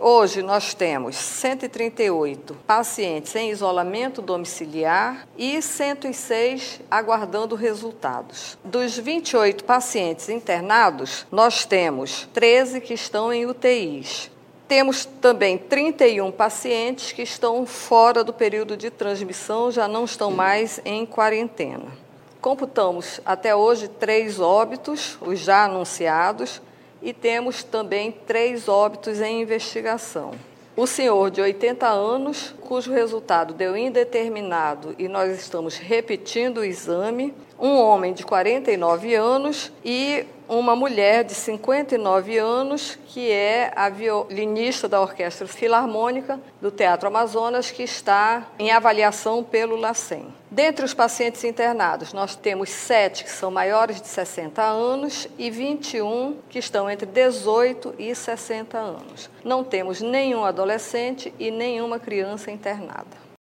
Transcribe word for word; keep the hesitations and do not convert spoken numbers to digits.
Hoje nós temos cento e trinta e oito pacientes em isolamento domiciliar e cento e seis aguardando resultados. Dos vinte e oito pacientes internados, nós temos treze que estão em U T Is. Temos também trinta e um pacientes que estão fora do período de transmissão, já não estão mais em quarentena. Computamos até hoje três óbitos, os já anunciados, e temos também três óbitos em investigação. O senhor de oitenta anos, cujo resultado deu indeterminado e nós estamos repetindo o exame, um homem de quarenta e nove anos e uma mulher de cinquenta e nove anos, que é a violinista da Orquestra Filarmônica do Teatro Amazonas, que está em avaliação pelo LACEN. Dentre os pacientes internados, nós temos sete que são maiores de sessenta anos e vinte e um que estão entre dezoito e sessenta anos. Não temos nenhum adolescente e nenhuma criança internada.